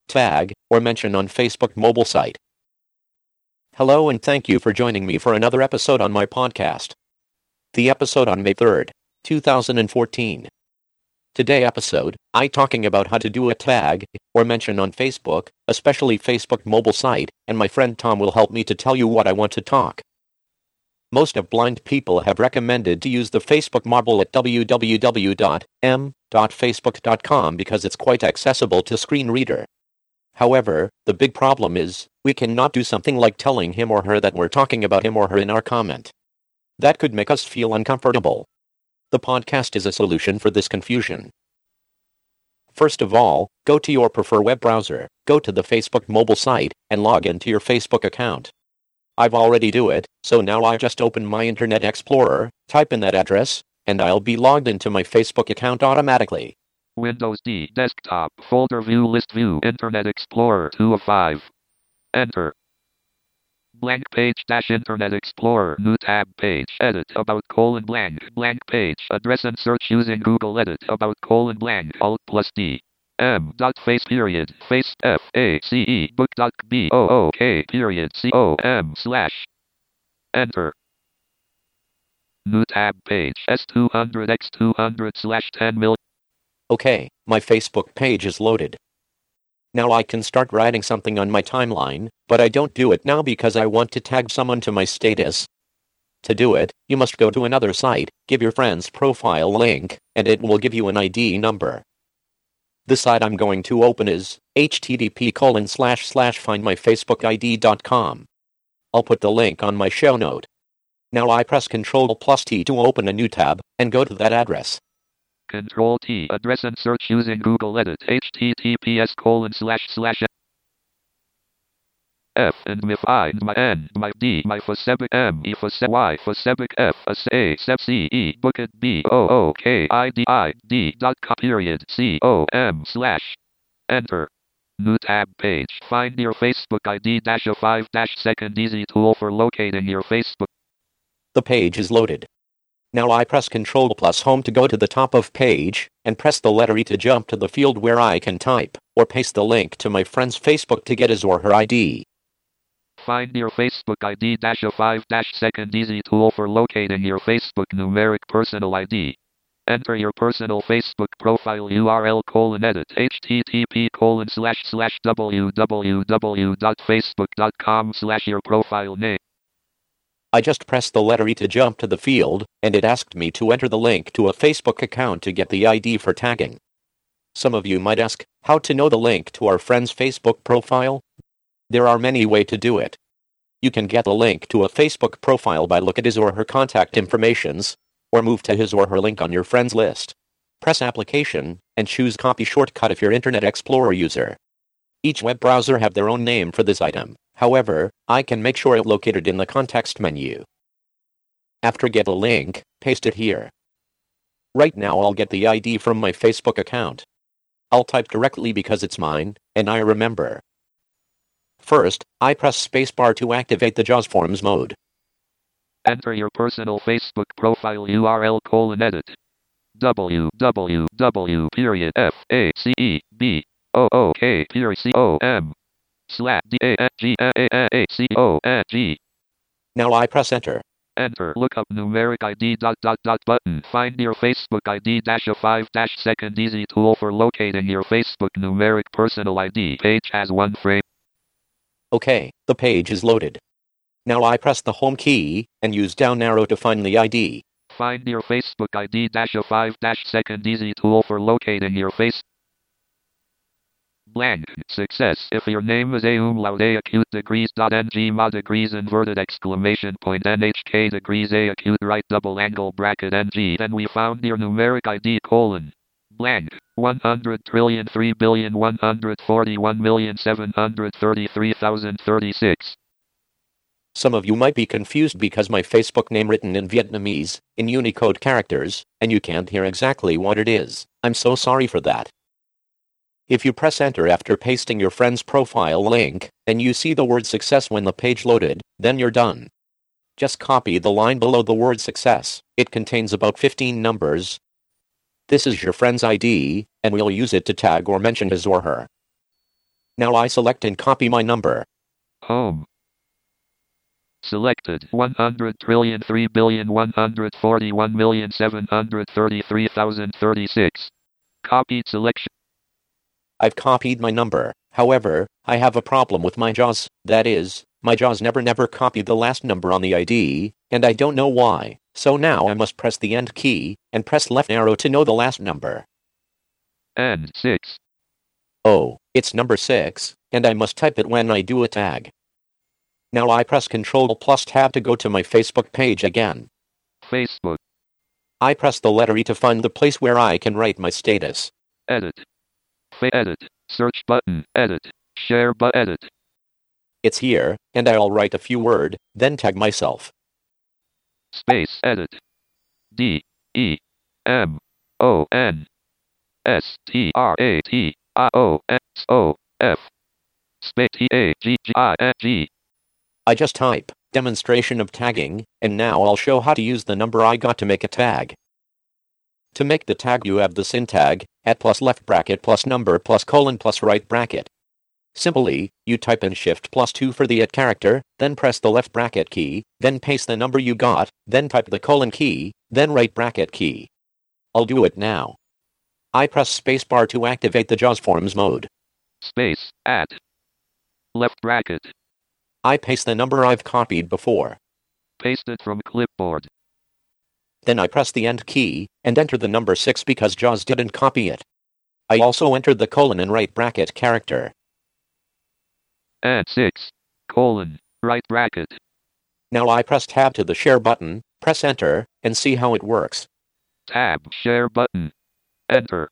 tag, or mention on Facebook mobile site. Hello and thank you for joining me for another episode on my podcast. The episode on May 3rd, 2014. Today episode, I talking about how to do a tag, or mention on Facebook, especially Facebook mobile site, and my friend Tom will help me to tell you what I want to talk. Most of blind people have recommended to use the Facebook mobile at www.m.facebook.com because it's quite accessible to screen reader. However, the big problem is, we cannot do something like telling him or her that we're talking about him or her in our comment. That could make us feel uncomfortable. The podcast is a solution for this confusion. First of all, go to your preferred web browser, go to the Facebook mobile site, and log into your Facebook account. I've already do it, so now I just open my Internet Explorer, type in that address, and I'll be logged into my Facebook account automatically. Windows D, desktop, folder view, list view, Internet Explorer 2 of 5. Enter. Blank page dash Internet Explorer, new tab page, edit, about colon blank page, address and search using Google edit, about colon blank, alt plus D. M. Face period, face F A C E book dot B O O K period COM slash. Enter. New tab page S200x200 slash 10 million. Okay, my Facebook page is loaded. Now I can start writing something on my timeline, but I don't do it now because I want to tag someone to my status. To do it, you must go to another site, give your friend's profile link, and it will give you an ID number. The site I'm going to open is http://findmyfacebookid.com. I'll put the link on my show note. Now I press Ctrl+T to open a new tab, and go to that address. Ctrl+T, address and search using Google edit, https:// F and MIF I and my N, my D, my Facebic M, E Facebic Y, Facebic F, A, Sep C, E, Bookit B, O, O, K, I, D, I, D, dot, period, C, O, M, slash. Enter. New tab page. Find your Facebook ID dash a 5 dash second easy tool for locating your Facebook. The page is loaded. Now I press Ctrl+ Home to go to the top of page, and press the letter E to jump to the field where I can type, or paste the link to my friend's Facebook to get his or her ID. Find your Facebook ID dash a 5 dash second easy tool for locating your Facebook numeric personal ID. Enter your personal Facebook profile URL :edit http://www.facebook.com/ your profile name. I just pressed the letter E to jump to the field, and it asked me to enter the link to a Facebook account to get the ID for tagging. Some of you might ask, how to know the link to our friend's Facebook profile? There are many ways to do it. You can get a link to a Facebook profile by look at his or her contact informations, or move to his or her link on your friends list. Press Application, and choose Copy Shortcut if you're Internet Explorer user. Each web browser have their own name for this item. However, I can make sure it located in the context menu. After get a link, paste it here. Right now I'll get the ID from my Facebook account. I'll type directly because it's mine, and I remember. First, I press spacebar to activate the JAWS Forms mode. Enter your personal Facebook profile URL :edit www.facebook.com/DANGAACOM/DANGAACONG. Now I press enter. Enter. Look up numeric ID ... button. Find your Facebook ID dash a 5 dash second easy tool for locating your Facebook numeric personal ID. Page has one frame. Okay, the page is loaded. Now I press the home key, and use down arrow to find the ID. Find your Facebook ID dash a 5 dash second easy tool for locating your face. Blank. Success. If your name is A acute degrees .ng mod degrees inverted exclamation point NHK degrees A acute right double angle bracket NG, then we found your numeric ID : blank. 100,3,141,733,036. Some of you might be confused because my Facebook name written in Vietnamese, in Unicode characters, and you can't hear exactly what it is. I'm so sorry for that. If you press enter after pasting your friend's profile link, and you see the word success when the page loaded, then you're done. Just copy the line below the word success. It contains about 15 numbers. This is your friend's ID, and we'll use it to tag or mention his or her. Now I select and copy my number. Home. Selected 100,3,141,733,036. Copied selection. I've copied my number. However, I have a problem with my JAWS. That is, my JAWS never copied the last number on the ID, and I don't know why. So now I must press the End key, and press left arrow to know the last number. N 6. Oh, it's number 6, and I must type it when I do a tag. Now I press Ctrl plus Tab to go to my Facebook page again. Facebook. I press the letter E to find the place where I can write my status. Edit. Edit. Search button. Edit. Share button. Edit. It's here, and I'll write a few words, then tag myself. Space. Edit. D. E. M. O. N. S. T. R. A. T. I. O. S. O. F. Space. T. A. G. G. I. N. G. I just type demonstration of tagging, and now I'll show how to use the number I got to make a tag. To make the tag, you have the syntag, @ plus left bracket plus number plus colon plus right bracket. Simply, you type in Shift +2 for the @ character, then press the left bracket key, then paste the number you got, then type the colon key, then right bracket key. I'll do it now. I press spacebar to activate the JAWS Forms mode. Space, @ left bracket. I paste the number I've copied before. Pasted from clipboard. Then I press the End key, and enter the number 6 because JAWS didn't copy it. I also entered the colon and right bracket character. And 6, colon, right bracket. Now I press Tab to the Share button, press Enter, and see how it works. Tab, Share button. Enter.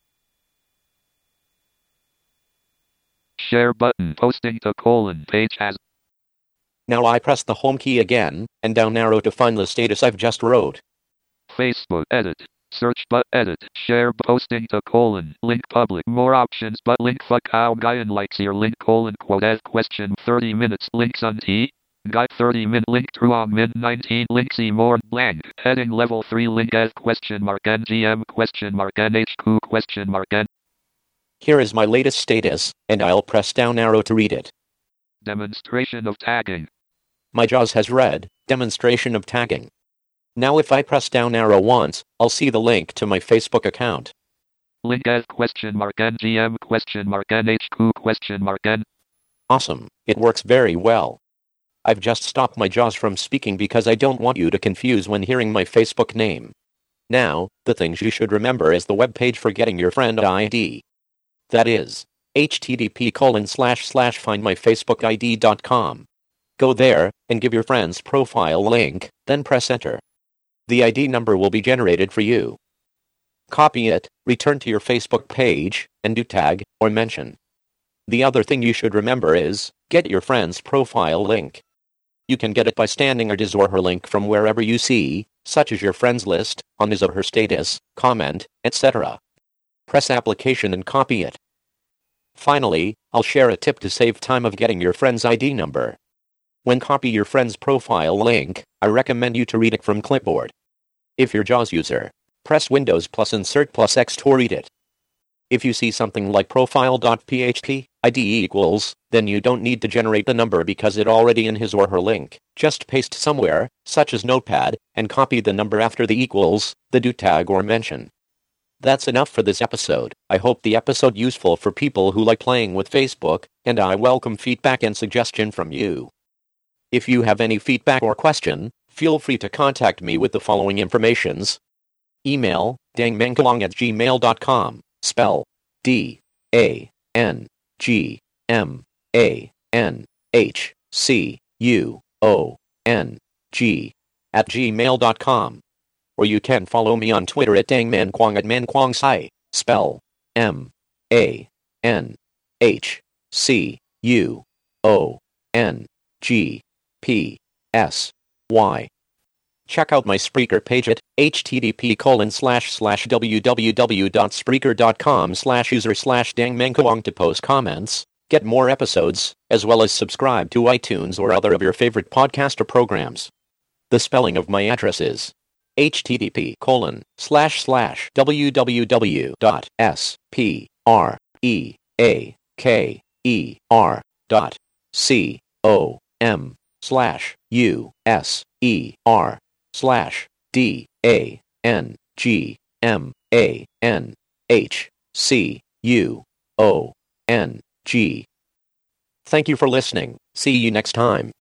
Share button, posting to colon, page as. Now I press the Home key again, and down arrow to find the status I've just wrote. Facebook, edit. Search but edit. Share posting to colon. Link public. More options but link fuck how Guyan likes your link colon quote as question 30 minutes. Links on T. Guy 30 min link truong min 19 link see more blank. Heading level 3 link as question mark NGM question mark NHQ question mark N. Here is my latest status, and I'll press down arrow to read it. Demonstration of tagging. My JAWS has read, demonstration of tagging. Now if I press down arrow once, I'll see the link to my Facebook account. Link as question mark NGM question mark NHQ question mark N. Awesome, it works very well. I've just stopped my JAWS from speaking because I don't want you to confuse when hearing my Facebook name. Now, the things you should remember is the web page for getting your friend ID. That is, http://findmyfacebookid.com. Go there, and give your friend's profile link, then press enter. The ID number will be generated for you. Copy it, return to your Facebook page, and do tag, or mention. The other thing you should remember is, get your friend's profile link. You can get it by standing his or her link from wherever you see, such as your friends list, on his or her status, comment, etc. Press application and copy it. Finally, I'll share a tip to save time of getting your friend's ID number. When copy your friend's profile link, I recommend you to read it from clipboard. If you're JAWS user, press Windows plus Insert plus X to read it. If you see something like profile.php, ID equals, then you don't need to generate the number because it's already in his or her link. Just paste somewhere, such as Notepad, and copy the number after the equals, the do tag or mention. That's enough for this episode. I hope the episode useful for people who like playing with Facebook, and I welcome feedback and suggestion from you. If you have any feedback or question, feel free to contact me with the following informations. Email, dangmankwang@gmail.com, spell DANGMANHCUONG Or you can follow me on Twitter at dangmankwang at mankwang spell MANHCUONGPSY. Check out my Spreaker page at http://www.spreaker.com/user/dangmankwang to post comments, get more episodes, as well as subscribe to iTunes or other of your favorite podcaster programs. The spelling of my address is http://www.spreaker.com/user/dangmankwang E R dot C O M slash U S E R slash D A N G M A N H C U O N G. Thank you for listening. See you next time.